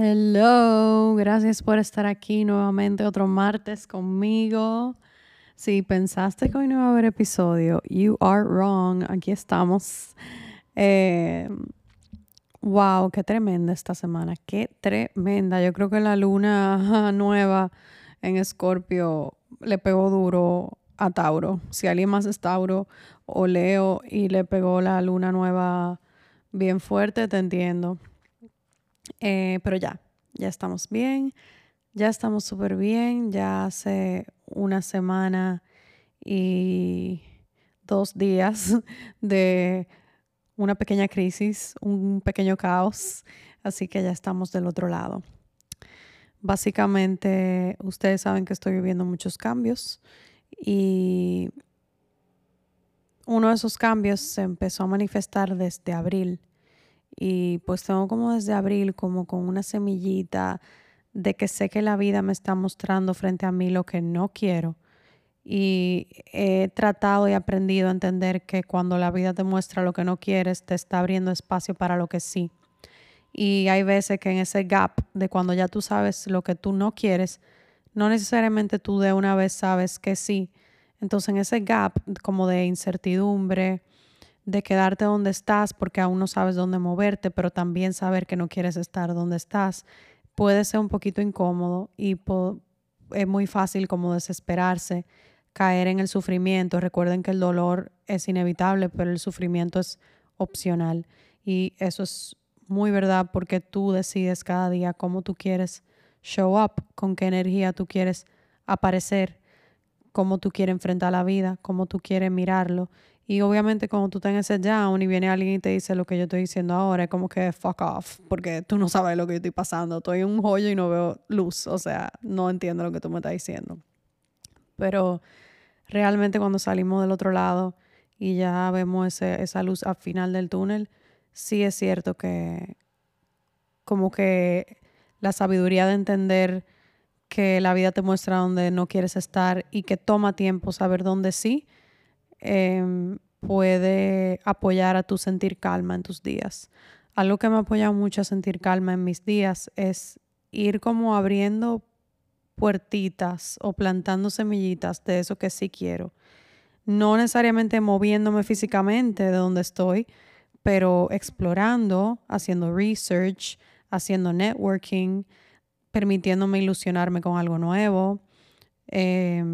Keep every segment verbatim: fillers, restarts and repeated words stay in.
Hello, gracias por estar aquí nuevamente otro martes conmigo. Si pensaste que hoy no iba a haber episodio, you are wrong. Aquí estamos. Eh, wow, qué tremenda esta semana, qué tremenda. Yo creo que la luna nueva en Escorpio le pegó duro a Tauro. Si alguien más es Tauro o Leo y le pegó la luna nueva bien fuerte, te entiendo. Eh, pero ya, ya estamos bien, ya estamos súper bien, ya hace una semana y dos días de una pequeña crisis, un pequeño caos, así que ya estamos del otro lado. Básicamente, ustedes saben que estoy viviendo muchos cambios y uno de esos cambios se empezó a manifestar desde abril. Y pues tengo como desde abril como con una semillita de que sé que la vida me está mostrando frente a mí lo que no quiero. Y he tratado y aprendido a entender que cuando la vida te muestra lo que no quieres, te está abriendo espacio para lo que sí. Y hay veces que en ese gap de cuando ya tú sabes lo que tú no quieres, no necesariamente tú de una vez sabes que sí. Entonces en ese gap como de incertidumbre, de quedarte donde estás porque aún no sabes dónde moverte, pero también saber que no quieres estar donde estás, puede ser un poquito incómodo y po- es muy fácil como desesperarse, caer en el sufrimiento. Recuerden que el dolor es inevitable, pero el sufrimiento es opcional. Y eso es muy verdad porque tú decides cada día cómo tú quieres show up, con qué energía tú quieres aparecer, cómo tú quieres enfrentar la vida, cómo tú quieres mirarlo. Y obviamente cuando tú estás en ese down y viene alguien y te dice lo que yo estoy diciendo ahora, es como que fuck off, porque tú no sabes lo que yo estoy pasando. Estoy en un hoyo y no veo luz, o sea, no entiendo lo que tú me estás diciendo. Pero realmente cuando salimos del otro lado y ya vemos ese, esa luz al final del túnel, sí es cierto que como que la sabiduría de entender que la vida te muestra donde no quieres estar y que toma tiempo saber dónde sí, eh, puede apoyar a tu sentir calma en tus días. Algo que me apoya mucho a sentir calma en mis días es ir como abriendo puertitas o plantando semillitas de eso que sí quiero. No necesariamente moviéndome físicamente de donde estoy, pero explorando, haciendo research, haciendo networking, permitiéndome ilusionarme con algo nuevo, eh,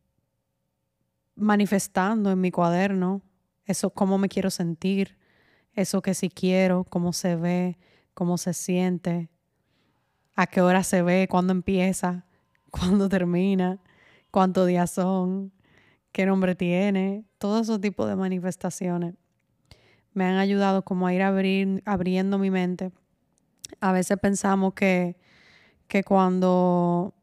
manifestando en mi cuaderno eso, cómo me quiero sentir, eso que sí quiero, cómo se ve, cómo se siente, a qué hora se ve, cuándo empieza, cuándo termina, cuántos días son, qué nombre tiene. Todo ese tipo de manifestaciones me han ayudado como a ir abrir, abriendo mi mente. A veces pensamos que, que cuando...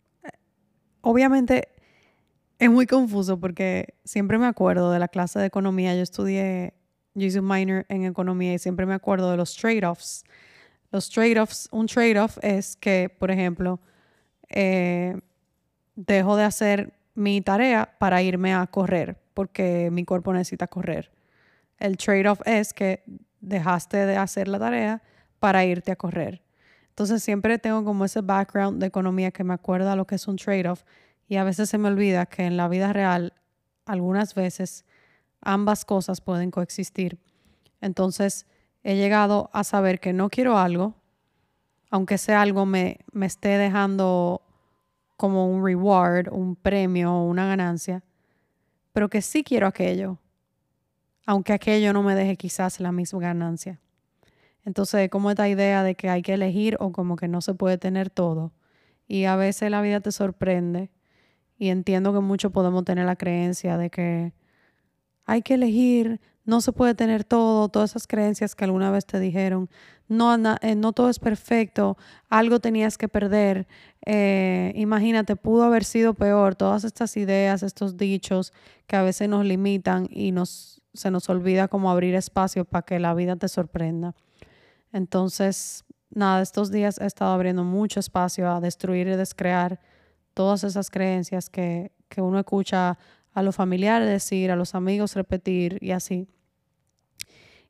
Obviamente es muy confuso porque siempre me acuerdo de la clase de economía. Yo estudié, yo hice un minor en economía y siempre me acuerdo de los trade-offs. Los trade-offs, un trade-off es que, por ejemplo, eh, dejo de hacer mi tarea para irme a correr porque mi cuerpo necesita correr. El trade-off es que dejaste de hacer la tarea para irte a correr. Entonces siempre tengo como ese background de economía que me acuerda lo que es un trade-off y a veces se me olvida que en la vida real algunas veces ambas cosas pueden coexistir. Entonces he llegado a saber que no quiero algo, aunque ese algo me, me esté dejando como un reward, un premio o una ganancia, pero que sí quiero aquello, aunque aquello no me deje quizás la misma ganancia. Entonces, como esta idea de que hay que elegir o como que no se puede tener todo. Y a veces la vida te sorprende y entiendo que muchos podemos tener la creencia de que hay que elegir, no se puede tener todo, todas esas creencias que alguna vez te dijeron, no, na, eh, no todo es perfecto, algo tenías que perder, eh, imagínate, pudo haber sido peor, todas estas ideas, estos dichos que a veces nos limitan y nos, se nos olvida como abrir espacio para que la vida te sorprenda. Entonces, nada, estos días he estado abriendo mucho espacio a destruir y descrear todas esas creencias que, que uno escucha a los familiares decir, a los amigos repetir y así.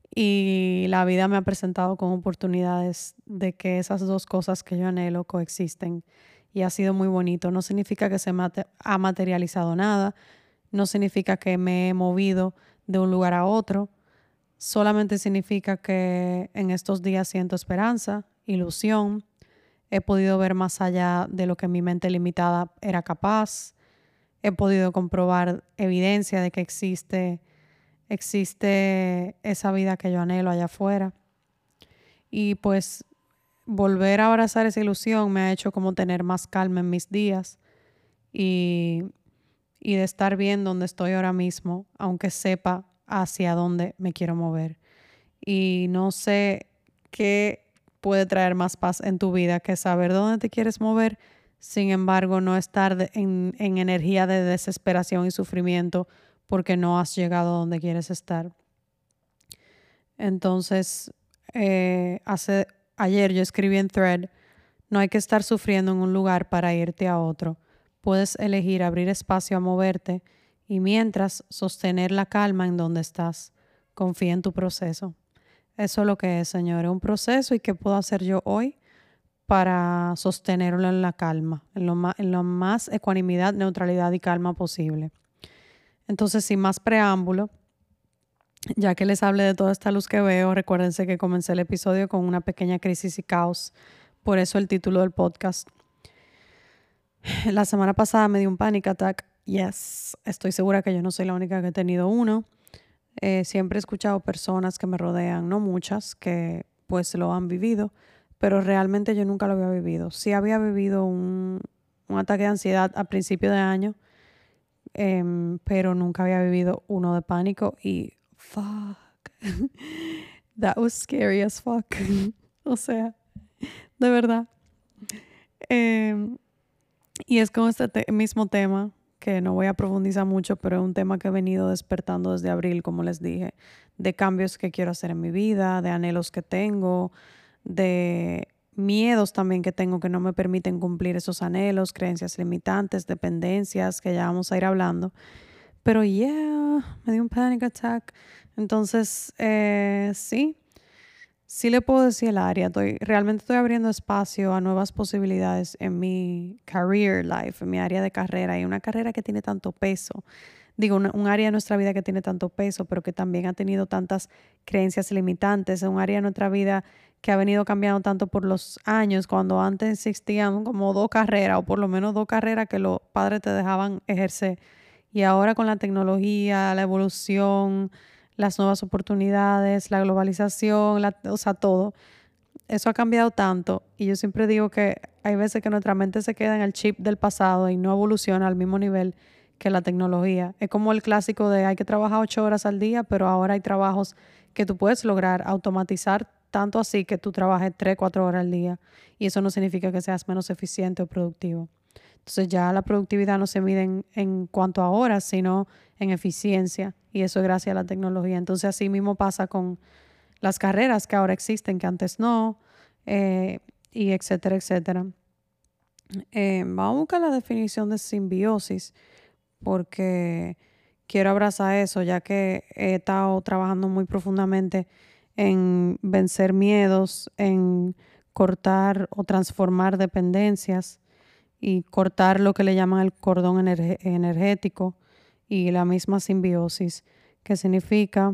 y la vida me ha presentado con oportunidades de que esas dos cosas que yo anhelo coexisten y ha sido muy bonito. No significa que se mate- ha materializado nada, no significa que me he movido de un lugar a otro, solamente significa que en estos días siento esperanza, ilusión, he podido ver más allá de lo que mi mente limitada era capaz, he podido comprobar evidencia de que existe, existe esa vida que yo anhelo allá afuera. Y pues volver a abrazar esa ilusión me ha hecho como tener más calma en mis días y, y de estar bien donde estoy ahora mismo, aunque sepa hacia dónde me quiero mover. Y no sé qué puede traer más paz en tu vida que saber dónde te quieres mover, sin embargo, no estar de- en, en energía de desesperación y sufrimiento porque no has llegado a donde quieres estar. Entonces, eh, hace, ayer yo escribí en Thread, no hay que estar sufriendo en un lugar para irte a otro. Puedes elegir abrir espacio a moverte y mientras sostener la calma en donde estás. Confía en tu proceso. Eso es lo que es, señores, un proceso y qué puedo hacer yo hoy para sostenerlo en la calma, en lo más, en lo más ecuanimidad, neutralidad y calma posible. Entonces, sin más preámbulo, ya que les hablé de toda esta luz que veo, recuérdense que comencé el episodio con una pequeña crisis y caos, por eso el título del podcast. La semana pasada me dio un panic attack. Yes, estoy segura que yo no soy la única que he tenido uno. Eh, siempre he escuchado personas que me rodean, no muchas, que pues lo han vivido, pero realmente yo nunca lo había vivido. Sí había vivido un, un ataque de ansiedad a principio de año, em, pero nunca había vivido uno de pánico y fuck, that was scary as fuck. O sea, de verdad. Em, y es con este te- mismo tema que no voy a profundizar mucho, pero es un tema que he venido despertando desde abril, como les dije, de cambios que quiero hacer en mi vida, de anhelos que tengo, de miedos también que tengo que no me permiten cumplir esos anhelos, creencias limitantes, dependencias, que ya vamos a ir hablando. Pero yeah, me dio un panic attack. Entonces, eh, sí, sí le puedo decir el área. Estoy, realmente estoy abriendo espacio a nuevas posibilidades en mi career life, en mi área de carrera. Y una carrera que tiene tanto peso. Digo, una- un área de nuestra vida que tiene tanto peso, pero que también ha tenido tantas creencias limitantes. Es un área de nuestra vida que ha venido cambiando tanto por los años, cuando antes existían como dos carreras, o por lo menos dos carreras que los padres te dejaban ejercer. Y ahora con la tecnología, la evolución, las nuevas oportunidades, la globalización, la, o sea, todo. Eso ha cambiado tanto y yo siempre digo que hay veces que nuestra mente se queda en el chip del pasado y no evoluciona al mismo nivel que la tecnología. Es como el clásico de hay que trabajar ocho horas al día, pero ahora hay trabajos que tú puedes lograr automatizar tanto así que tú trabajes tres, cuatro horas al día y eso no significa que seas menos eficiente o productivo. Entonces ya la productividad no se mide en, en cuanto a horas, sino en eficiencia y eso es gracias a la tecnología. Entonces así mismo pasa con las carreras que ahora existen, que antes no, eh, y etcétera, etcétera. Eh, vamos a buscar la definición de simbiosis porque quiero abrazar eso, ya que he estado trabajando muy profundamente en vencer miedos, en cortar o transformar dependencias y cortar lo que le llaman el cordón energe- energético y la misma simbiosis, que significa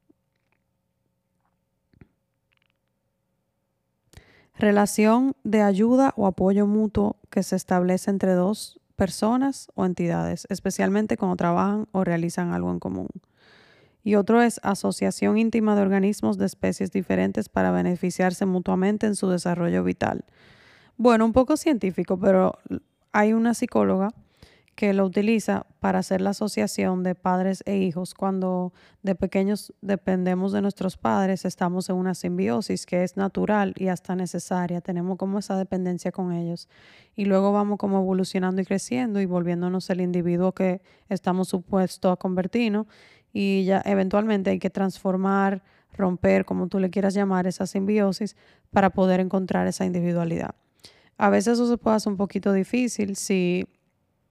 relación de ayuda o apoyo mutuo que se establece entre dos personas o entidades, especialmente cuando trabajan o realizan algo en común. Y otro es asociación íntima de organismos de especies diferentes para beneficiarse mutuamente en su desarrollo vital. Bueno, un poco científico, pero hay una psicóloga que lo utiliza para hacer la asociación de padres e hijos. Cuando de pequeños dependemos de nuestros padres, estamos en una simbiosis que es natural y hasta necesaria. Tenemos como esa dependencia con ellos. Y luego vamos como evolucionando y creciendo y volviéndonos el individuo que estamos supuestos a convertirnos. Y ya eventualmente hay que transformar, romper, como tú le quieras llamar, esa simbiosis para poder encontrar esa individualidad. A veces eso se puede hacer un poquito difícil si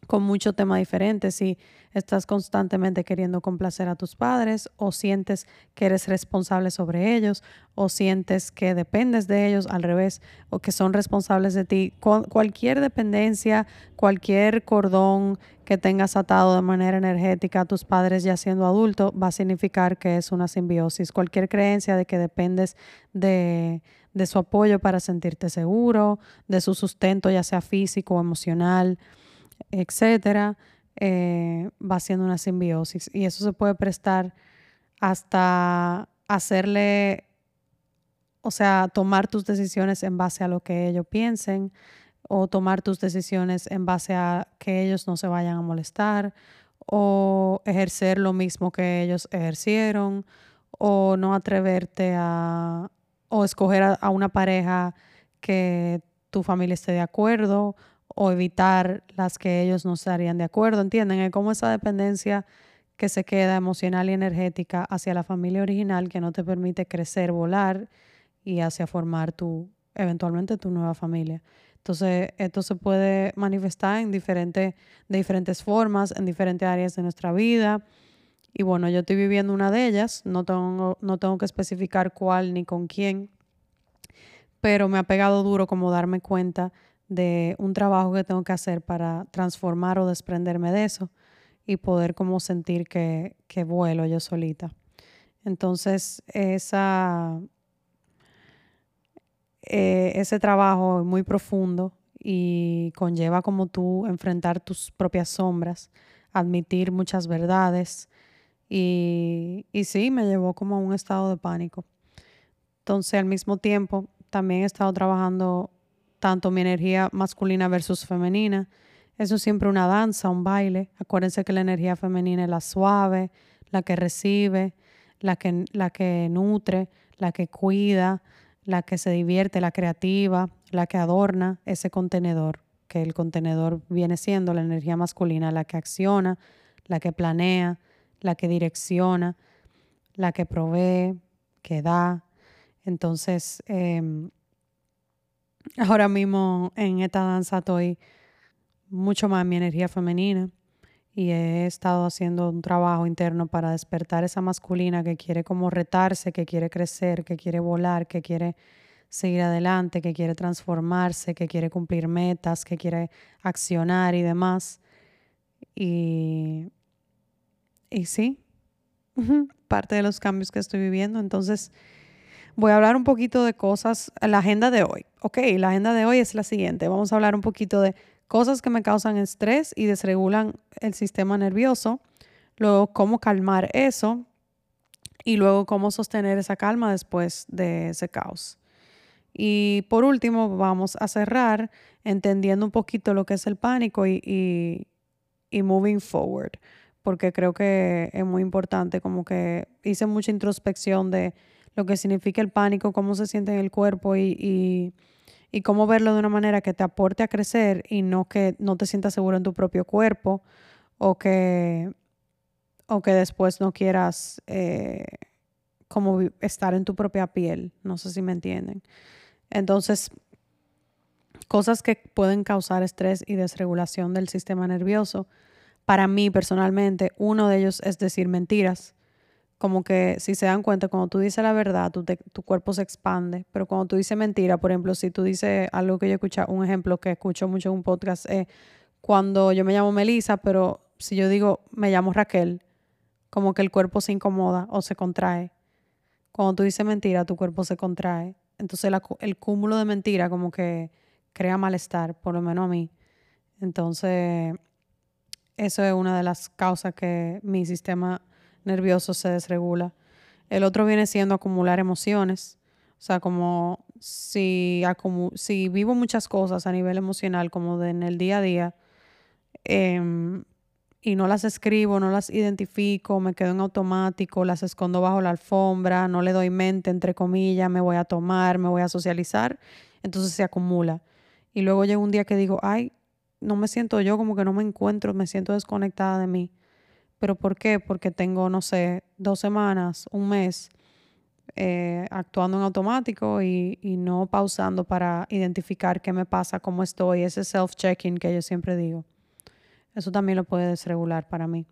con mucho tema diferente, si estás constantemente queriendo complacer a tus padres o sientes que eres responsable sobre ellos o sientes que dependes de ellos al revés o que son responsables de ti. Cu- cualquier dependencia, cualquier cordón que tengas atado de manera energética a tus padres ya siendo adulto va a significar que es una simbiosis. Cualquier creencia de que dependes de, de su apoyo para sentirte seguro, de su sustento ya sea físico o emocional, etcétera, eh, va siendo una simbiosis. Y eso se puede prestar hasta hacerle, o sea, tomar tus decisiones en base a lo que ellos piensen o tomar tus decisiones en base a que ellos no se vayan a molestar o ejercer lo mismo que ellos ejercieron o no atreverte a o escoger a, a una pareja que tu familia esté de acuerdo o evitar las que ellos no estarían de acuerdo, ¿entienden? Es como esa dependencia que se queda emocional y energética hacia la familia original que no te permite crecer, volar y hacia formar tu, eventualmente tu nueva familia. Entonces, esto se puede manifestar en diferentes, de diferentes formas, en diferentes áreas de nuestra vida. Y bueno, yo estoy viviendo una de ellas, no tengo, no tengo que especificar cuál ni con quién, pero me ha pegado duro como darme cuenta de un trabajo que tengo que hacer para transformar o desprenderme de eso y poder como sentir que, que vuelo yo solita. Entonces, esa, eh, ese trabajo es muy profundo y conlleva como tú enfrentar tus propias sombras, admitir muchas verdades y, y sí, me llevó como a un estado de pánico. Entonces, al mismo tiempo, también he estado trabajando tanto mi energía masculina versus femenina. Eso es siempre una danza, un baile. Acuérdense que la energía femenina es la suave, la que recibe, la que, la que nutre, la que cuida, la que se divierte, la creativa, la que adorna ese contenedor, que el contenedor viene siendo la energía masculina, la que acciona, la que planea, la que direcciona, la que provee, que da. Entonces, eh, ahora mismo en esta danza estoy mucho más en mi energía femenina y he estado haciendo un trabajo interno para despertar esa masculina que quiere como retarse, que quiere crecer, que quiere volar, que quiere seguir adelante, que quiere transformarse, que quiere cumplir metas, que quiere accionar y demás. Y, y sí, parte de los cambios que estoy viviendo. Entonces, voy a hablar un poquito de cosas, la agenda de hoy. Ok, la agenda de hoy es la siguiente. Vamos a hablar un poquito de cosas que me causan estrés y desregulan el sistema nervioso. Luego, cómo calmar eso. Y luego, cómo sostener esa calma después de ese caos. Y por último, vamos a cerrar entendiendo un poquito lo que es el pánico y, y, y moving forward. Porque creo que es muy importante, como que hice mucha introspección de lo que significa el pánico, cómo se siente en el cuerpo y, y, y cómo verlo de una manera que te aporte a crecer y no que no te sientas seguro en tu propio cuerpo o que, o que después no quieras eh, como estar en tu propia piel. No sé si me entienden. Entonces, cosas que pueden causar estrés y desregulación del sistema nervioso. Para mí personalmente, uno de ellos es decir mentiras. Como que si se dan cuenta, cuando tú dices la verdad, tu, te, tu cuerpo se expande. Pero cuando tú dices mentira, por ejemplo, si tú dices algo que yo escucho, un ejemplo que escucho mucho en un podcast, es cuando yo me llamo Melissa, pero si yo digo me llamo Raquel, como que el cuerpo se incomoda o se contrae. Cuando tú dices mentira, tu cuerpo se contrae. Entonces la, el cúmulo de mentira como que crea malestar, por lo menos a mí. Entonces, eso es una de las causas que mi sistema nervioso se desregula. El otro viene siendo acumular emociones. O sea, como si, acumu si vivo muchas cosas a nivel emocional, como de en el día a día, eh, y no las escribo, no las identifico, me quedo en automático, las escondo bajo la alfombra, no le doy mente, entre comillas, me voy a tomar, me voy a socializar, entonces se acumula. Y luego llega un día que digo, ay, no me siento yo, como que no me encuentro, me siento desconectada de mí. ¿Pero por qué? Porque tengo, no sé, dos semanas, un mes, eh, actuando en automático y, y no pausando para identificar qué me pasa, cómo estoy, ese self-checking que yo siempre digo. Eso también lo puede desregular para mí.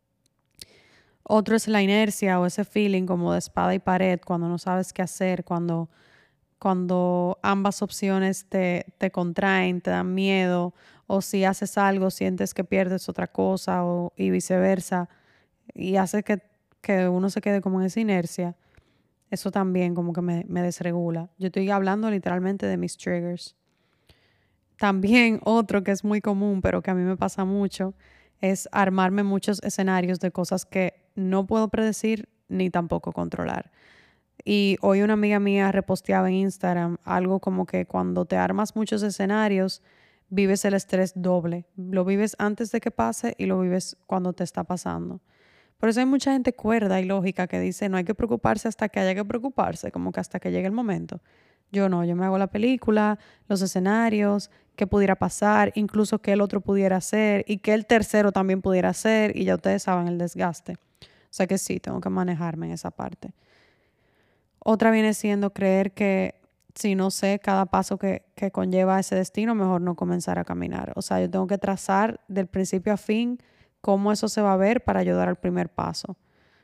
Otro es la inercia o ese feeling como de espada y pared, cuando no sabes qué hacer, cuando, cuando ambas opciones te, te contraen, te dan miedo, o si haces algo sientes que pierdes otra cosa o, y viceversa, y hace que, que uno se quede como en esa inercia. Eso también como que me, me desregula. Yo estoy hablando literalmente de mis triggers. También otro que es muy común, pero que a mí me pasa mucho, es armarme muchos escenarios de cosas que no puedo predecir ni tampoco controlar. Y hoy una amiga mía reposteaba en Instagram algo como que cuando te armas muchos escenarios, vives el estrés doble. Lo vives antes de que pase y lo vives cuando te está pasando. Por eso hay mucha gente cuerda y lógica que dice no hay que preocuparse hasta que haya que preocuparse, como que hasta que llegue el momento. Yo no, yo me hago la película, los escenarios, qué pudiera pasar, incluso qué el otro pudiera hacer y qué el tercero también pudiera hacer y ya ustedes saben el desgaste. O sea que sí, tengo que manejarme en esa parte. Otra viene siendo creer que si no sé cada paso que, que conlleva ese destino, mejor no comenzar a caminar. O sea, yo tengo que trazar del principio a fin cómo eso se va a ver para ayudar al primer paso.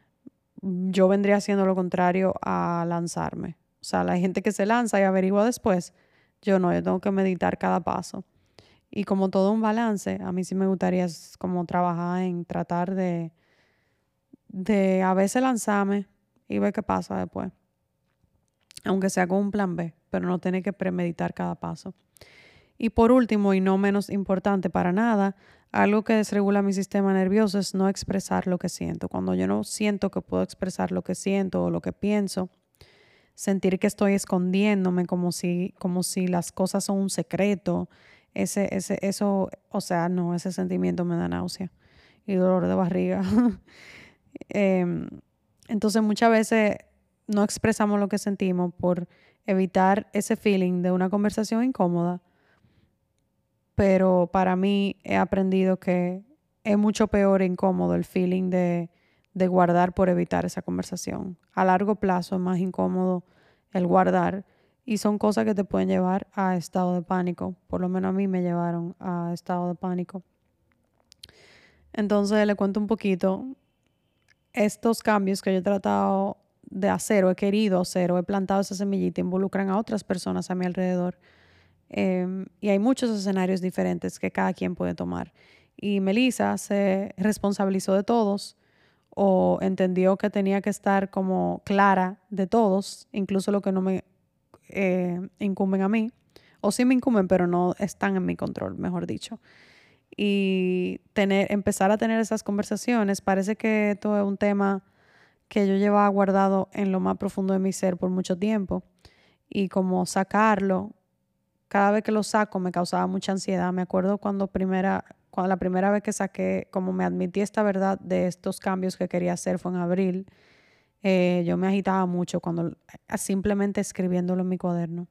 Yo vendría haciendo lo contrario a lanzarme. O sea, la gente que se lanza y averigua después, yo no, yo tengo que meditar cada paso. Y como todo un balance, a mí sí me gustaría como trabajar en tratar de, de a veces lanzarme y ver qué pasa después. Aunque sea con un plan B, pero no tener que premeditar cada paso. Y por último, y no menos importante para nada, algo que desregula mi sistema nervioso es no expresar lo que siento. Cuando yo no siento que puedo expresar lo que siento o lo que pienso, sentir que estoy escondiéndome como si, como si las cosas son un secreto, ese, ese, eso, o sea, no, ese sentimiento me da náusea y dolor de barriga. eh, entonces muchas veces no expresamos lo que sentimos por evitar ese feeling de una conversación incómoda. Pero para mí he aprendido que es mucho peor e incómodo el feeling de, de guardar por evitar esa conversación. A largo plazo es más incómodo el guardar y son cosas que te pueden llevar a estado de pánico. Por lo menos a mí me llevaron a estado de pánico. Entonces le cuento un poquito estos cambios que yo he tratado de hacer o he querido hacer o he plantado esa semillita involucran a otras personas a mi alrededor. Eh, y hay muchos escenarios diferentes que cada quien puede tomar. Y Melissa se responsabilizó de todos o entendió que tenía que estar como clara de todos, incluso lo que no me eh, incumben a mí, o sí me incumben, pero no están en mi control, mejor dicho. Y tener, empezar a tener esas conversaciones, parece que esto es un tema que yo llevaba guardado en lo más profundo de mi ser por mucho tiempo. Y como sacarlo, cada vez que lo saco me causaba mucha ansiedad. Me acuerdo cuando primera, cuando la primera vez que saqué, como me admití esta verdad de estos cambios que quería hacer fue en abril. Eh, yo me agitaba mucho cuando simplemente escribiéndolo en mi cuaderno.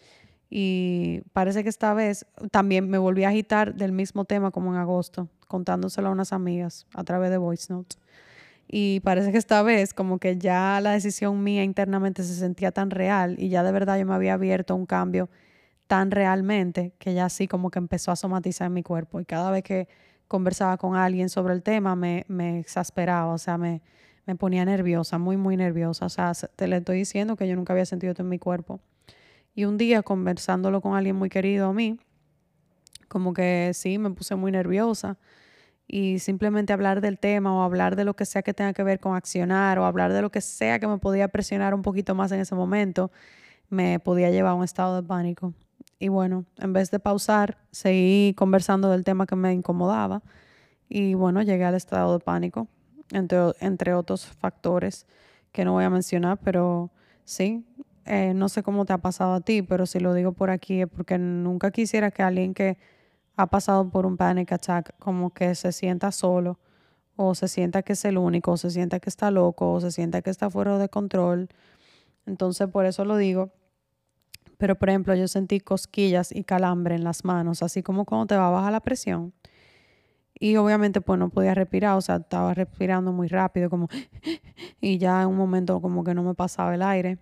Y parece que esta vez también me volví a agitar del mismo tema como en agosto, contándoselo a unas amigas a través de voice notes. Y parece que esta vez como que ya la decisión mía internamente se sentía tan real y ya de verdad yo me había abierto a un cambio tan realmente que ya así como que empezó a somatizar en mi cuerpo. Y cada vez que conversaba con alguien sobre el tema me, me exasperaba, o sea, me, me ponía nerviosa, muy, muy nerviosa. O sea, te le estoy diciendo que yo nunca había sentido esto en mi cuerpo. Y un día conversándolo con alguien muy querido a mí, como que sí, me puse muy nerviosa. Y simplemente hablar del tema o hablar de lo que sea que tenga que ver con accionar o hablar de lo que sea que me podía presionar un poquito más en ese momento, me podía llevar a un estado de pánico. Y bueno, en vez de pausar, seguí conversando del tema que me incomodaba y bueno, llegué al estado de pánico, entre, entre otros factores que no voy a mencionar, pero sí, eh, no sé cómo te ha pasado a ti, pero si lo digo por aquí es porque nunca quisiera que alguien que ha pasado por un panic attack como que se sienta solo o se sienta que es el único, o se sienta que está loco, o se sienta que está fuera de control. Entonces por eso lo digo. Pero, por ejemplo, yo sentí cosquillas y calambre en las manos, así como cuando te va a bajar la presión. Y obviamente, pues no podía respirar, o sea, estaba respirando muy rápido, como, y ya en un momento como que no me pasaba el aire.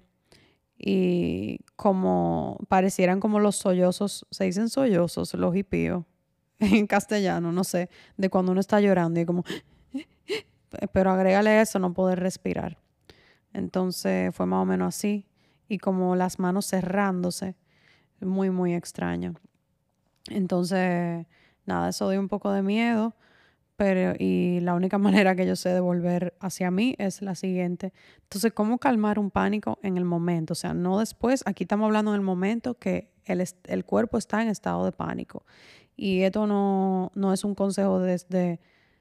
Y como parecieran como los sollozos, se dicen sollozos, los hipíos. en castellano, no sé, de cuando uno está llorando y como, pero agrégale eso, no poder respirar. Entonces fue más o menos así y como las manos cerrándose, muy, muy extraño. Entonces, nada, eso dio un poco de miedo, pero y la única manera que yo sé de volver hacia mí es la siguiente. Entonces, ¿cómo calmar un pánico en el momento? O sea, no después, aquí estamos hablando en el momento que el, el cuerpo está en estado de pánico. Y esto no, no es un consejo desde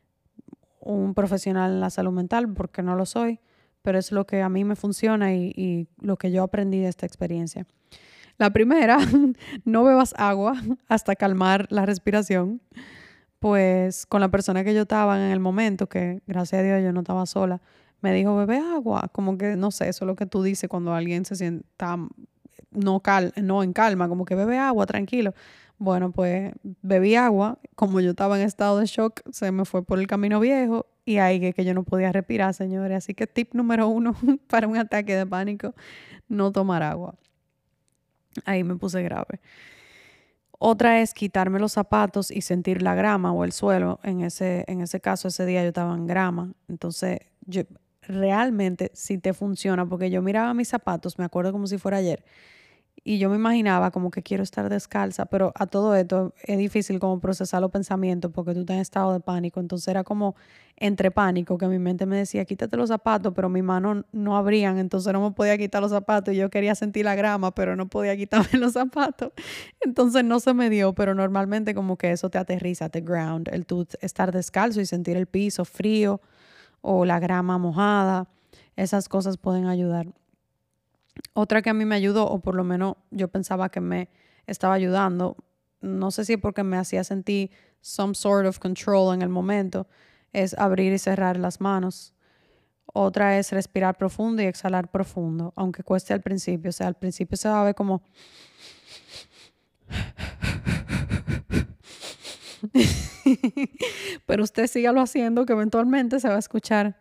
un profesional en la salud mental, porque no lo soy, pero es lo que a mí me funciona y, y lo que yo aprendí de esta experiencia. La primera, no bebas agua hasta calmar la respiración. Pues con la persona que yo estaba en el momento, que gracias a Dios yo no estaba sola, me dijo, bebe agua. Como que, no sé, eso es lo que tú dices cuando alguien se sienta no, cal no en calma, como que bebe agua, tranquilo. Bueno, pues bebí agua, como yo estaba en estado de shock, se me fue por el camino viejo y ahí que, que yo no podía respirar, señores. Así que tip número uno para un ataque de pánico, no tomar agua. Ahí me puse grave. Otra es quitarme los zapatos y sentir la grama o el suelo. En ese, en ese caso, ese día yo estaba en grama. Entonces, yo realmente sí te funciona porque yo miraba mis zapatos, me acuerdo como si fuera ayer, y yo me imaginaba como que quiero estar descalza, pero a todo esto es difícil como procesar los pensamientos porque tú estás en estado de pánico. Entonces era como entre pánico que mi mente me decía, quítate los zapatos, pero mis manos no abrían, entonces no me podía quitar los zapatos y yo quería sentir la grama, pero no podía quitarme los zapatos. Entonces no se me dio, pero normalmente como que eso te aterriza, te ground, el tú estar descalzo y sentir el piso frío o la grama mojada, esas cosas pueden ayudar. Otra que a mí me ayudó, o por lo menos yo pensaba que me estaba ayudando, no sé si porque me hacía sentir some sort of control en el momento, es abrir y cerrar las manos. Otra es respirar profundo y exhalar profundo, aunque cueste al principio. O sea, al principio se va a ver como... Pero usted sígalo haciendo que eventualmente se va a escuchar.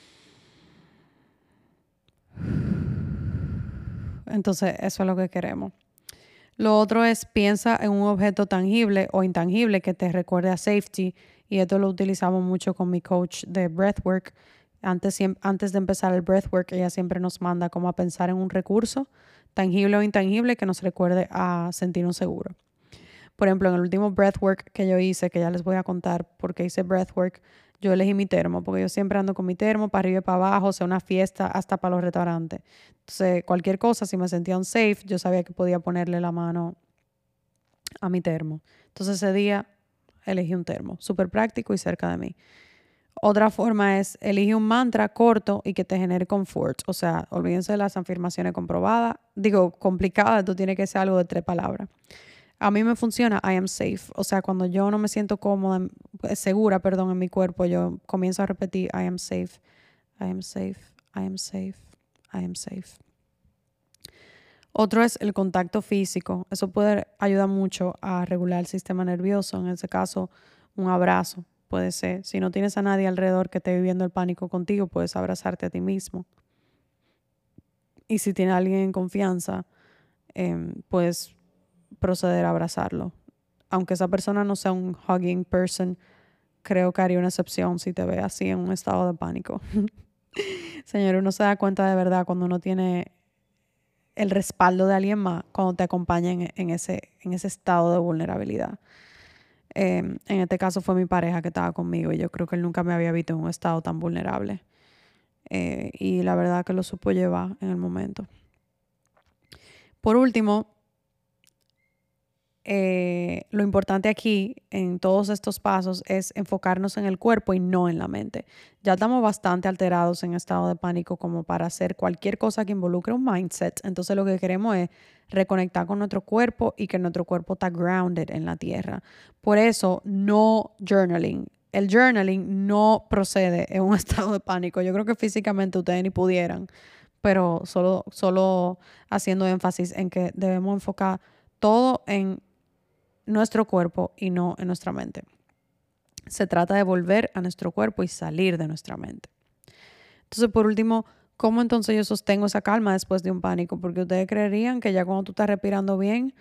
Entonces, eso es lo que queremos. Lo otro es piensa en un objeto tangible o intangible que te recuerde a safety. Y esto lo utilizamos mucho con mi coach de breathwork. Antes, antes de empezar el breathwork, ella siempre nos manda como a pensar en un recurso tangible o intangible que nos recuerde a sentirnos seguros. Por ejemplo, en el último breathwork que yo hice, que ya les voy a contar por qué hice breathwork, yo elegí mi termo, porque yo siempre ando con mi termo para arriba y para abajo, o sea, una fiesta, hasta para los restaurantes. Entonces, cualquier cosa, si me sentía unsafe, yo sabía que podía ponerle la mano a mi termo. Entonces, ese día elegí un termo, súper práctico y cerca de mí. Otra forma es, elige un mantra corto y que te genere confort. O sea, olvídense de las afirmaciones comprobadas. Digo, complicadas, esto tiene que ser algo de tres palabras. A mí me funciona I am safe. O sea, cuando yo no me siento cómoda, segura, perdón, en mi cuerpo, yo comienzo a repetir I am safe, I am safe, I am safe, I am safe. Otro es el contacto físico. Eso puede ayudar mucho a regular el sistema nervioso. En ese caso, un abrazo puede ser. Si no tienes a nadie alrededor que esté viviendo el pánico contigo, puedes abrazarte a ti mismo. Y si tienes a alguien en confianza, eh, puedes proceder a abrazarlo. Aunque esa persona no sea un hugging person, creo que haría una excepción si te ve así en un estado de pánico. Señor, uno se da cuenta de verdad cuando uno tiene el respaldo de alguien más, cuando te acompaña en, en, ese, en ese estado de vulnerabilidad. Eh, en este caso fue mi pareja que estaba conmigo y yo creo que él nunca me había visto en un estado tan vulnerable. Eh, y la verdad que lo supo llevar en el momento. Por último, Eh, lo importante aquí en todos estos pasos es enfocarnos en el cuerpo y no en la mente. Ya estamos bastante alterados en estado de pánico como para hacer cualquier cosa que involucre un mindset. Entonces lo que queremos es reconectar con nuestro cuerpo y que nuestro cuerpo está grounded en la tierra. Por eso no journaling. El journaling no procede en un estado de pánico. Yo creo que físicamente ustedes ni pudieran, pero solo, solo haciendo énfasis en que debemos enfocar todo en nuestro cuerpo y no en nuestra mente. Se trata de volver a nuestro cuerpo y salir de nuestra mente. Entonces, por último, ¿cómo entonces yo sostengo esa calma después de un pánico? Porque ustedes creerían que ya cuando tú estás respirando bien,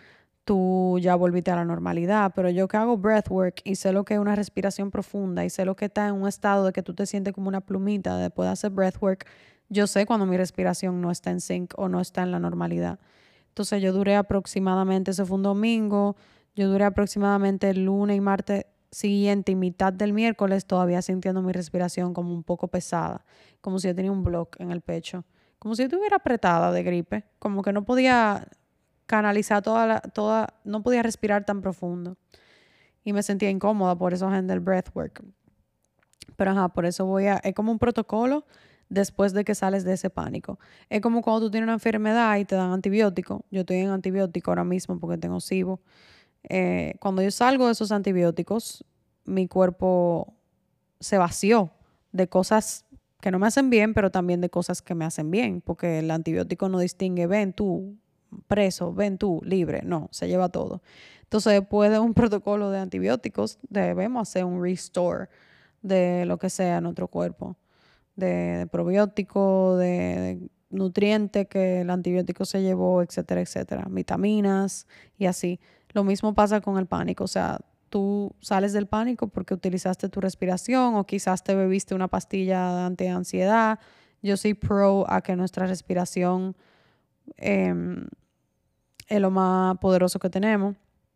tú ya volviste a la normalidad. Pero yo que hago breathwork y sé lo que es una respiración profunda y sé lo que está en un estado de que tú te sientes como una plumita después de hacer breathwork, yo sé cuando mi respiración no está en sync o no está en la normalidad. Entonces yo duré aproximadamente, ese fue un domingo, yo duré aproximadamente el lunes y martes siguiente y mitad del miércoles todavía sintiendo mi respiración como un poco pesada, como si yo tenía un bloque en el pecho, como si yo estuviera apretada de gripe, como que no podía canalizar toda la, toda, no podía respirar tan profundo y me sentía incómoda, por eso agendé el breathwork. Pero ajá, por eso voy a, es como un protocolo después de que sales de ese pánico. Es como cuando tú tienes una enfermedad y te dan antibiótico. Yo estoy en antibiótico ahora mismo porque tengo SIBO. Eh, cuando yo salgo de esos antibióticos, mi cuerpo se vació de cosas que no me hacen bien, pero también de cosas que me hacen bien, porque el antibiótico no distingue, ven tú preso, ven tú libre, no, se lleva todo. Entonces, después de un protocolo de antibióticos, debemos hacer un restore de lo que sea en nuestro cuerpo, de, de probiótico, de, de nutrientes que el antibiótico se llevó, etcétera, etcétera, vitaminas y así. Lo mismo pasa con el pánico, o sea, tú sales del pánico porque utilizaste tu respiración o quizás te bebiste una pastilla anti-ansiedad. Yo soy pro a que nuestra respiración eh, es lo más poderoso que tenemos,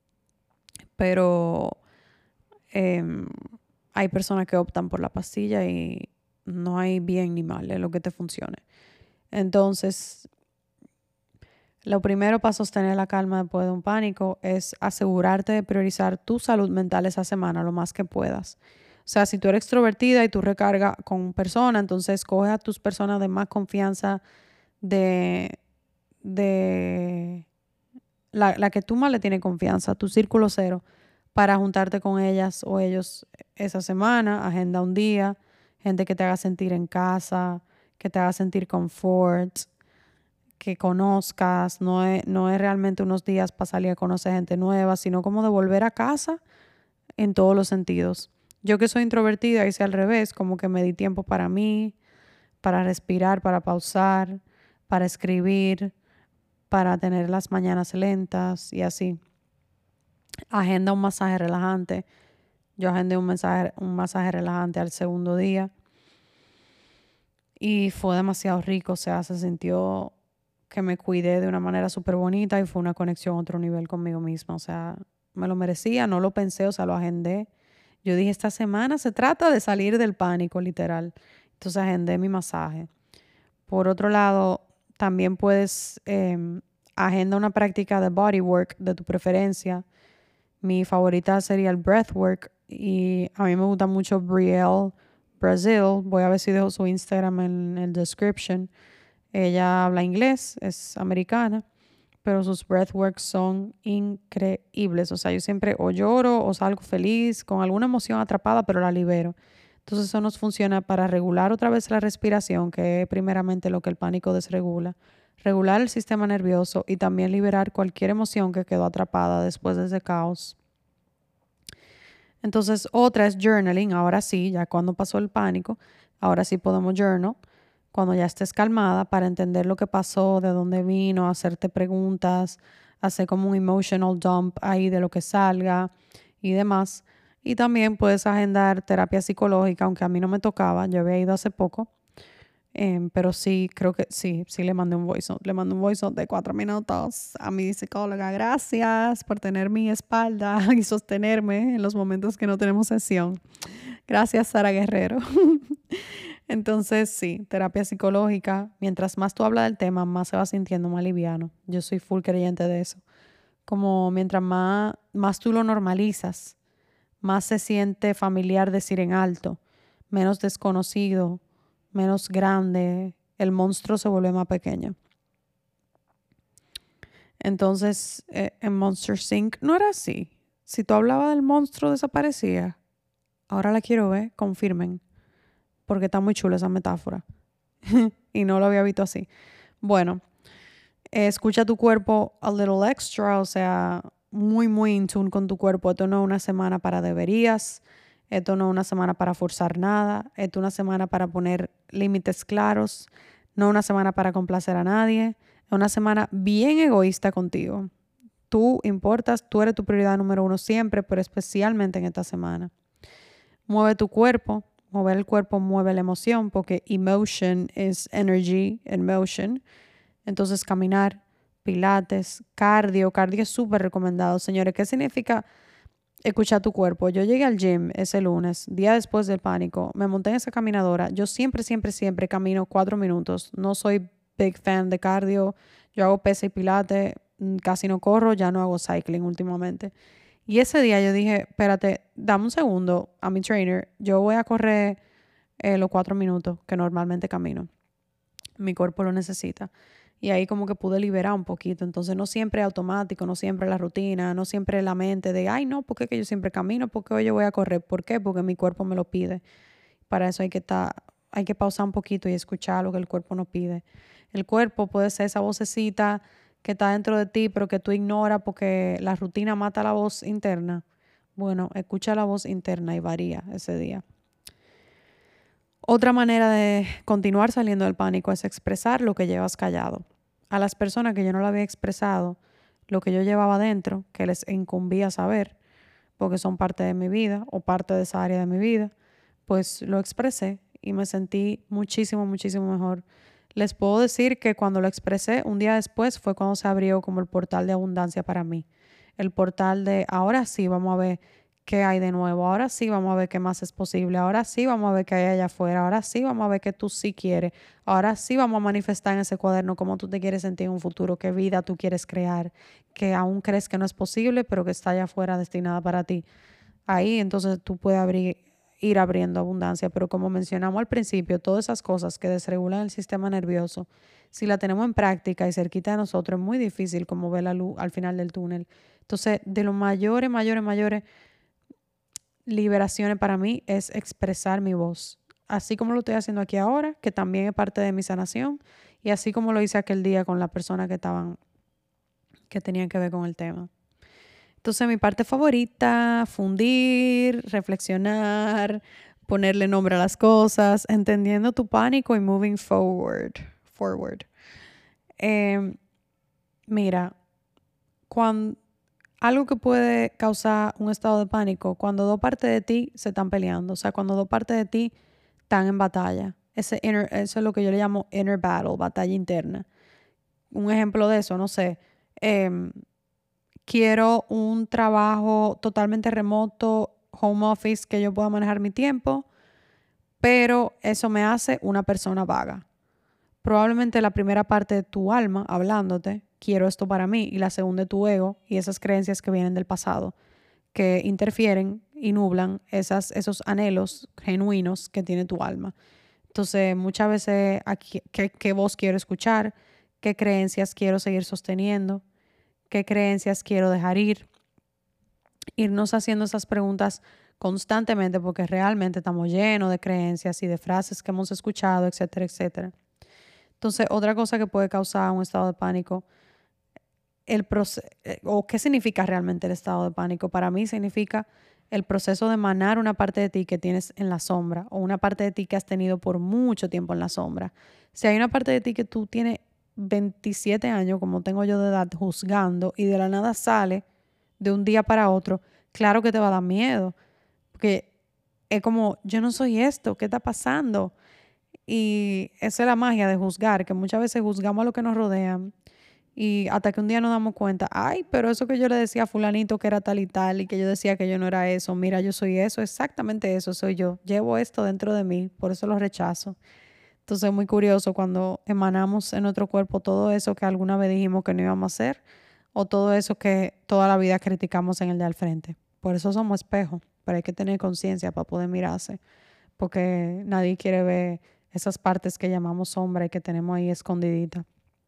pero eh, hay personas que optan por la pastilla y no hay bien ni mal, es lo que te funcione. Entonces, lo primero para sostener la calma después de un pánico es asegurarte de priorizar tu salud mental esa semana lo más que puedas. O sea, si tú eres extrovertida y tú recargas con personas, entonces coge a tus personas de más confianza, de, de la, la que tú más le tienes confianza, tu círculo cero, para juntarte con ellas o ellos esa semana, agenda un día, gente que te haga sentir en casa, que te haga sentir confort, que conozcas, no es, no es realmente unos días para salir a conocer gente nueva, sino como de volver a casa en todos los sentidos. Yo que soy introvertida hice al revés, como que me di tiempo para mí, para respirar, para pausar, para escribir, para tener las mañanas lentas y así. Agenda un masaje relajante. Yo agendé un, mensaje, un masaje relajante al segundo día y fue demasiado rico, o sea, se sintió que me cuidé de una manera súper bonita y fue una conexión a otro nivel conmigo misma. O sea, me lo merecía, no lo pensé, o sea, lo agendé. Yo dije, esta semana se trata de salir del pánico, literal. Entonces agendé mi masaje. Por otro lado, también puedes eh, agenda una práctica de bodywork de tu preferencia. Mi favorita sería el breathwork y a mí me gusta mucho Brielle Brazil. Voy a ver si dejo su Instagram en el description. Ella habla inglés, es americana, pero sus breathworks son increíbles. O sea, yo siempre o lloro o salgo feliz, con alguna emoción atrapada, pero la libero. Entonces eso nos funciona para regular otra vez la respiración, que es primeramente lo que el pánico desregula, regular el sistema nervioso y también liberar cualquier emoción que quedó atrapada después de ese caos. Entonces otra es journaling. Ahora sí, ya cuando pasó el pánico, ahora sí podemos journal. Cuando ya estés calmada, para entender lo que pasó, de dónde vino, hacerte preguntas, hacer como un emotional dump ahí de lo que salga y demás. Y también puedes agendar terapia psicológica, aunque a mí no me tocaba, yo había ido hace poco, eh, pero sí, creo que sí, sí le mandé un voice note. Le mandé un voice note de cuatro minutos a mi psicóloga. Gracias por tener mi espalda y sostenerme en los momentos que no tenemos sesión. Gracias, Sara Guerrero. Entonces, sí, terapia psicológica. Mientras más tú hablas del tema, más se va sintiendo más liviano. Yo soy full creyente de eso. Como mientras más, más tú lo normalizas, más se siente familiar decir en alto, menos desconocido, menos grande. El monstruo se vuelve más pequeño. Entonces, eh, en Monster inc no era así. Si tú hablabas del monstruo, desaparecía. Ahora la quiero ver, confirmen. Porque está muy chula esa metáfora. Y no lo había visto así. Bueno, eh, escucha tu cuerpo a little extra, o sea, muy, muy in tune con tu cuerpo. Esto no es una semana para deberías. Esto no es una semana para forzar nada. Esto es una semana para poner límites claros. No es una semana para complacer a nadie. Es una semana bien egoísta contigo. tú importas, tú eres tu prioridad número uno siempre, pero especialmente en esta semana. Mueve tu cuerpo. Mover el cuerpo mueve la emoción porque emotion is energy in motion. Entonces caminar, pilates, cardio. Cardio es súper recomendado. Señores, ¿qué significa escuchar tu cuerpo? Yo llegué al gym ese lunes, día después del pánico. Me monté en esa caminadora. Yo siempre, siempre, siempre camino cuatro minutos. No soy big fan de cardio. Yo hago pesa y pilates. Casi no corro. Ya no hago cycling últimamente. Y ese día yo dije, espérate, dame un segundo a mi trainer. Yo voy a correr eh, los cuatro minutos que normalmente camino. Mi cuerpo lo necesita. Y ahí como que pude liberar un poquito. Entonces no siempre es automático, no siempre la rutina, no siempre la mente de, ay no, ¿por qué que yo siempre camino? ¿Por qué hoy yo voy a correr? ¿Por qué? Porque mi cuerpo me lo pide. Para eso hay que estar, hay que pausar un poquito y escuchar lo que el cuerpo nos pide. El cuerpo puede ser esa vocecita que está dentro de ti, pero que tú ignoras porque la rutina mata la voz interna. Bueno, escucha la voz interna y varía ese día. Otra manera de continuar saliendo del pánico es expresar lo que llevas callado. A las personas que yo no lo había expresado, lo que yo llevaba dentro, que les incumbía saber, porque son parte de mi vida o parte de esa área de mi vida, pues lo expresé y me sentí muchísimo, muchísimo mejor. Les puedo decir que cuando lo expresé, un día después fue cuando se abrió como el portal de abundancia para mí. El portal de ahora sí vamos a ver qué hay de nuevo, ahora sí vamos a ver qué más es posible, ahora sí vamos a ver qué hay allá afuera, ahora sí vamos a ver qué tú sí quieres, ahora sí vamos a manifestar en ese cuaderno cómo tú te quieres sentir en un futuro, qué vida tú quieres crear, que aún crees que no es posible, pero que está allá afuera destinada para ti. Ahí entonces tú puedes abrir, ir abriendo abundancia, pero como mencionamos al principio, todas esas cosas que desregulan el sistema nervioso, si la tenemos en práctica y cerquita de nosotros, es muy difícil como ver la luz al final del túnel. Entonces, de los mayores, mayores, mayores liberaciones para mí es expresar mi voz, así como lo estoy haciendo aquí ahora, que también es parte de mi sanación, y así como lo hice aquel día con las personas que estaban, que tenían que ver con el tema. Entonces mi parte favorita, fundir, reflexionar, ponerle nombre a las cosas, entendiendo tu pánico y moving forward. forward. Eh, mira, cuando, algo que puede causar un estado de pánico, cuando dos partes de ti se están peleando, o sea, cuando dos partes de ti están en batalla. Ese inner, eso es lo que yo le llamo inner battle, batalla interna. Un ejemplo de eso, no sé, eh, quiero un trabajo totalmente remoto, home office, que yo pueda manejar mi tiempo, pero eso me hace una persona vaga. Probablemente la primera parte de tu alma hablándote, quiero esto para mí, y la segunda de tu ego y esas creencias que vienen del pasado, que interfieren y nublan esas, esos anhelos genuinos que tiene tu alma. Entonces, muchas veces, aquí, ¿qué, qué voz quiero escuchar? ¿Qué creencias quiero seguir sosteniendo? ¿Qué creencias quiero dejar ir? Irnos haciendo esas preguntas constantemente porque realmente estamos llenos de creencias y de frases que hemos escuchado, etcétera, etcétera. Entonces, otra cosa que puede causar un estado de pánico, el proceso, o qué significa realmente el estado de pánico. Para mí significa el proceso de emanar una parte de ti que tienes en la sombra o una parte de ti que has tenido por mucho tiempo en la sombra. Si hay una parte de ti que tú tienes veintisiete años, como tengo yo de edad, juzgando y de la nada sale de un día para otro, claro que te va a dar miedo. Porque es como, yo no soy esto, ¿qué está pasando? Y esa es la magia de juzgar, que muchas veces juzgamos a lo que nos rodean y hasta que un día nos damos cuenta, ay, pero eso que yo le decía a fulanito que era tal y tal y que yo decía que yo no era eso, mira, yo soy eso, exactamente eso soy yo, llevo esto dentro de mí, por eso lo rechazo. Entonces es muy curioso cuando emanamos en nuestro cuerpo todo eso que alguna vez dijimos que no íbamos a hacer o todo eso que toda la vida criticamos en el de al frente. Por eso somos espejos, pero hay que tener conciencia para poder mirarse, porque nadie quiere ver esas partes que llamamos sombra y que tenemos ahí escondiditas.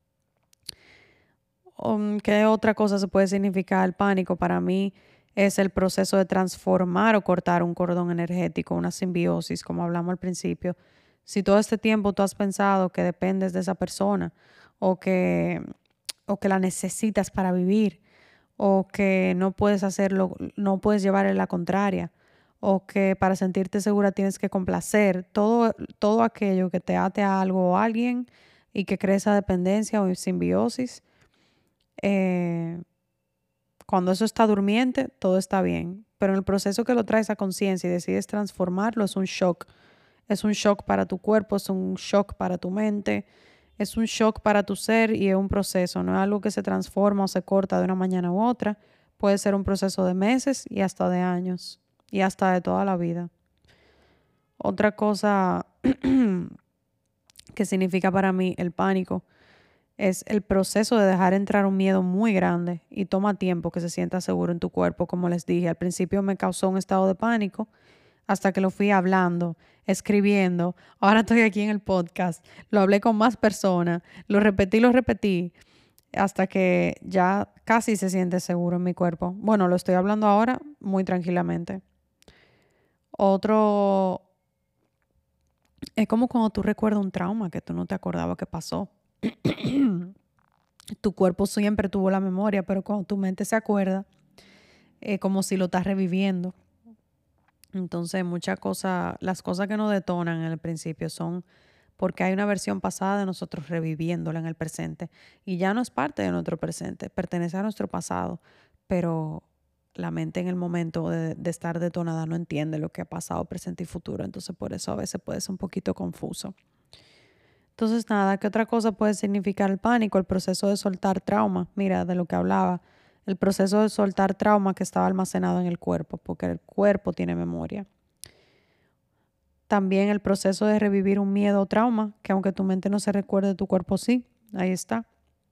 Um, ¿Qué otra cosa se puede significar el pánico? Para mí es el proceso de transformar o cortar un cordón energético, una simbiosis, como hablamos al principio. Si todo este tiempo tú has pensado que dependes de esa persona o que, o que la necesitas para vivir o que no puedes hacerlo, no puedes llevarle la contraria o que para sentirte segura tienes que complacer, todo, todo aquello que te ate a algo o a alguien y que cree esa dependencia o simbiosis, eh, Cuando eso está durmiente, todo está bien. Pero en el proceso que lo traes a conciencia y decides transformarlo, es un shock. Es un shock para tu cuerpo, es un shock para tu mente, es un shock para tu ser y es un proceso. No es algo que se transforma o se corta de una mañana u otra. Puede ser un proceso de meses y hasta de años y hasta de toda la vida. Otra cosa que significa para mí el pánico es el proceso de dejar entrar un miedo muy grande y toma tiempo que se sienta seguro en tu cuerpo. Como les dije, al principio me causó un estado de pánico hasta que lo fui hablando, escribiendo. Ahora estoy aquí en el podcast, lo hablé con más personas, lo repetí, lo repetí, hasta que ya casi se siente seguro en mi cuerpo. Bueno, lo estoy hablando ahora muy tranquilamente. Otro, es como cuando tú recuerdas un trauma que tú no te acordabas que pasó. Tu cuerpo siempre tuvo la memoria, pero cuando tu mente se acuerda, es como si lo estás reviviendo. Entonces, muchas cosas, las cosas que nos detonan en el principio son porque hay una versión pasada de nosotros reviviéndola en el presente. Y ya no es parte de nuestro presente, pertenece a nuestro pasado. Pero la mente en el momento de, de estar detonada no entiende lo que ha pasado, presente y futuro. Entonces, por eso a veces puede ser un poquito confuso. Entonces, nada, ¿qué otra cosa puede significar el pánico? El proceso de soltar trauma. Mira, de lo que hablaba. El proceso de soltar trauma que estaba almacenado en el cuerpo, porque el cuerpo tiene memoria. También el proceso de revivir un miedo o trauma, que aunque tu mente no se recuerde, tu cuerpo sí. Ahí está.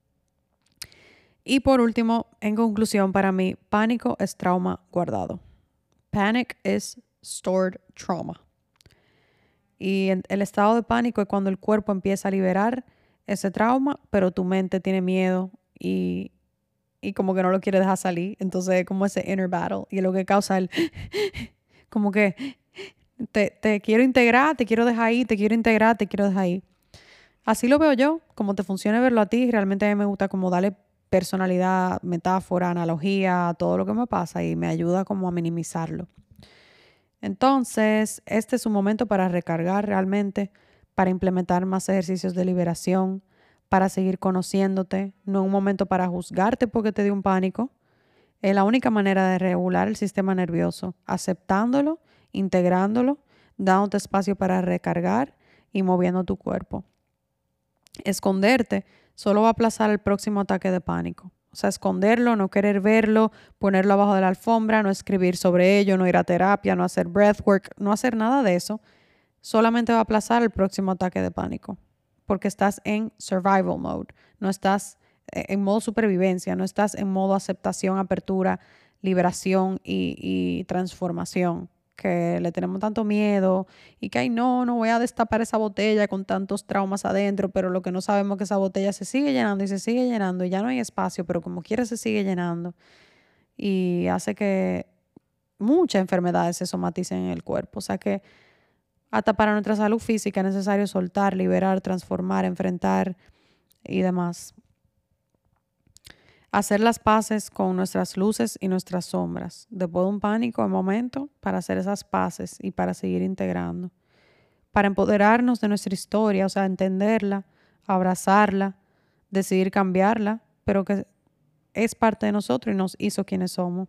Y por último, en conclusión, para mí, pánico es trauma guardado. Panic is stored trauma. Y el estado de pánico es cuando el cuerpo empieza a liberar ese trauma, pero tu mente tiene miedo y, y como que no lo quiere dejar salir. Entonces es como ese inner battle y es lo que causa el como que te, te quiero integrar, te quiero dejar ahí, te quiero integrar, te quiero dejar ahí. Así lo veo yo, como te funcione verlo a ti. Realmente a mí me gusta como darle personalidad, metáfora, analogía a todo lo que me pasa y me ayuda como a minimizarlo. Entonces, este es un momento para recargar realmente, para implementar más ejercicios de liberación, para seguir conociéndote, no un momento para juzgarte porque te dio un pánico. Es la única manera de regular el sistema nervioso, aceptándolo, integrándolo, dándote espacio para recargar y moviendo tu cuerpo. Esconderte solo va a aplazar el próximo ataque de pánico. O sea, esconderlo, no querer verlo, ponerlo abajo de la alfombra, no escribir sobre ello, no ir a terapia, no hacer breathwork, no hacer nada de eso, solamente va a aplazar el próximo ataque de pánico. Porque estás en survival mode, no estás en modo supervivencia, no estás en modo aceptación, apertura, liberación y, y transformación. Que le tenemos tanto miedo y que, ay, no, no voy a destapar esa botella con tantos traumas adentro, pero lo que no sabemos es que esa botella se sigue llenando y se sigue llenando y ya no hay espacio, pero como quiera se sigue llenando y hace que muchas enfermedades se somaticen en el cuerpo. O sea que hasta para nuestra salud física es necesario soltar, liberar, transformar, enfrentar y demás. Hacer las paces con nuestras luces y nuestras sombras. Después de un pánico, el momento para hacer esas paces y para seguir integrando. Para empoderarnos de nuestra historia, o sea, entenderla, abrazarla, decidir cambiarla, pero que es parte de nosotros y nos hizo quienes somos.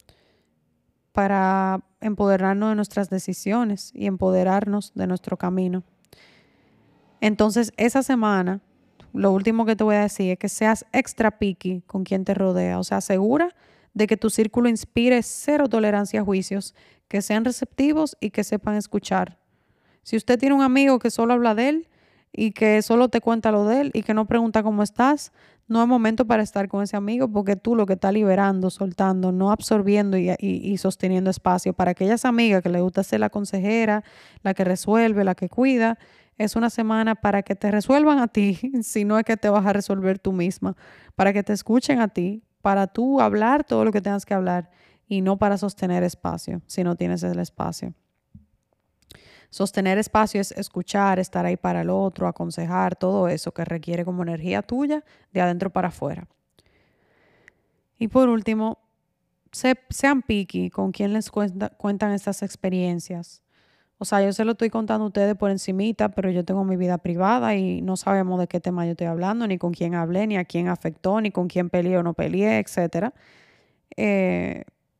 Para empoderarnos de nuestras decisiones y empoderarnos de nuestro camino. Entonces, esa semana, lo último que te voy a decir es que seas extra picky con quien te rodea. O sea, asegura de que tu círculo inspire cero tolerancia a juicios, que sean receptivos y que sepan escuchar. Si usted tiene un amigo que solo habla de él y que solo te cuenta lo de él y que no pregunta cómo estás, no es momento para estar con ese amigo porque tú lo que estás liberando, soltando, no absorbiendo y, y, y sosteniendo espacio para aquellas amigas que le gusta ser la consejera, la que resuelve, la que cuida. Es una semana para que te resuelvan a ti, si no es que te vas a resolver tú misma, para que te escuchen a ti, para tú hablar todo lo que tengas que hablar y no para sostener espacio, si no tienes el espacio. Sostener espacio es escuchar, estar ahí para el otro, aconsejar, todo eso que requiere como energía tuya de adentro para afuera. Y por último, se, sean picky con quien les cuenta, cuentan estas experiencias. O sea, yo se lo estoy contando a ustedes por encimita, pero yo tengo mi vida privada y no sabemos de qué tema yo estoy hablando, ni con quién hablé, ni a quién afectó, ni con quién peleé o no peleé, etcétera. eh,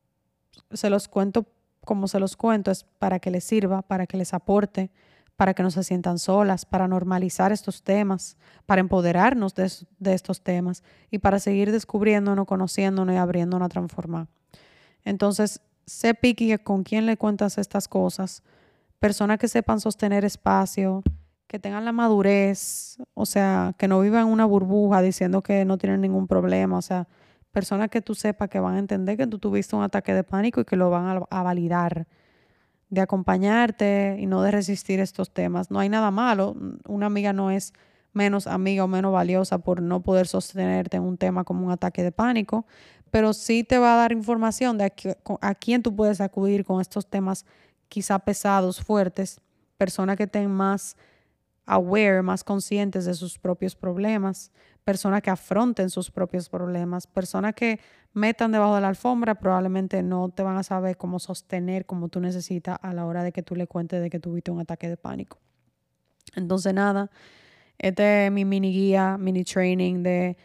se los cuento como se los cuento, es para que les sirva, para que les aporte, para que no se sientan solas, para normalizar estos temas, para empoderarnos de, de estos temas y para seguir descubriéndonos, conociéndonos y abriéndonos a transformar. Entonces, sé picky con quién le cuentas estas cosas. Personas que sepan sostener espacio, que tengan la madurez, o sea, que no vivan en una burbuja diciendo que no tienen ningún problema, o sea, personas que tú sepas que van a entender que tú tuviste un ataque de pánico y que lo van a, a validar, de acompañarte y no de resistir estos temas. No hay nada malo, una amiga no es menos amiga o menos valiosa por no poder sostenerte en un tema como un ataque de pánico, pero sí te va a dar información de a, qui- a quién tú puedes acudir con estos temas quizá pesados, fuertes, personas que estén más aware, más conscientes de sus propios problemas, personas que afronten sus propios problemas, personas que metan debajo de la alfombra, probablemente no te van a saber cómo sostener como tú necesitas a la hora de que tú le cuentes de que tuviste un ataque de pánico. Entonces, nada, este es mi mini guía, mini training de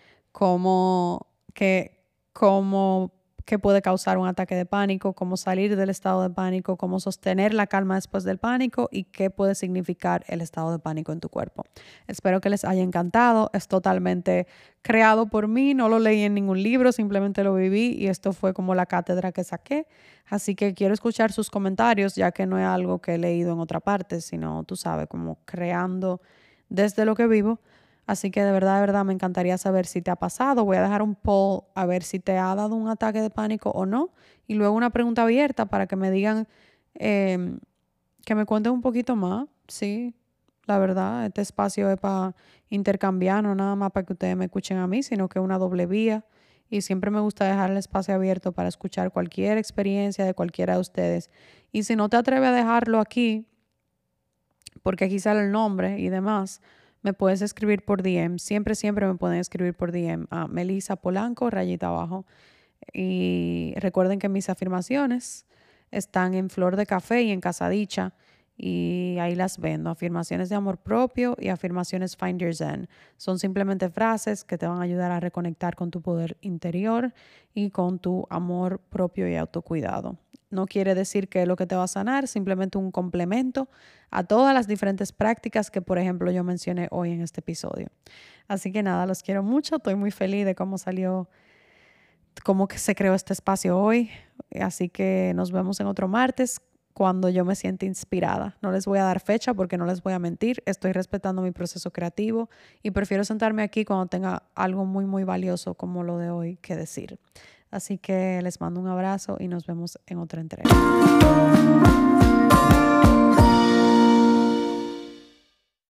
cómo, que, cómo, qué puede causar un ataque de pánico, cómo salir del estado de pánico, cómo sostener la calma después del pánico y qué puede significar el estado de pánico en tu cuerpo. Espero que les haya encantado. Es totalmente creado por mí, no lo leí en ningún libro, simplemente lo viví y esto fue como la cátedra que saqué. Así que quiero escuchar sus comentarios, ya que no es algo que he leído en otra parte, sino, tú sabes, como creando desde lo que vivo. Así que de verdad, de verdad me encantaría saber si te ha pasado. Voy a dejar un poll a ver si te ha dado un ataque de pánico o no. Y luego una pregunta abierta para que me digan, eh, que me cuenten un poquito más. Sí, la verdad, este espacio es para intercambiar, no nada más para que ustedes me escuchen a mí, sino que es una doble vía. Y siempre me gusta dejar el espacio abierto para escuchar cualquier experiencia de cualquiera de ustedes. Y si no te atreves a dejarlo aquí, porque aquí sale el nombre y demás, me puedes escribir por D M. Siempre, siempre me pueden escribir por D M a Melissa Polanco, rayita abajo. Y recuerden que mis afirmaciones están en Flor de Café y en Casadicha. Y ahí las vendo. Afirmaciones de amor propio y afirmaciones Find Your Zen. Son simplemente frases que te van a ayudar a reconectar con tu poder interior y con tu amor propio y autocuidado. No quiere decir que es lo que te va a sanar, simplemente un complemento a todas las diferentes prácticas que, por ejemplo, yo mencioné hoy en este episodio. Así que nada, los quiero mucho. Estoy muy feliz de cómo salió, cómo que se creó este espacio hoy. Así que nos vemos en otro martes cuando yo me sienta inspirada. No les voy a dar fecha porque no les voy a mentir. Estoy respetando mi proceso creativo y prefiero sentarme aquí cuando tenga algo muy, muy valioso como lo de hoy que decir. Así que les mando un abrazo y nos vemos en otra entrega.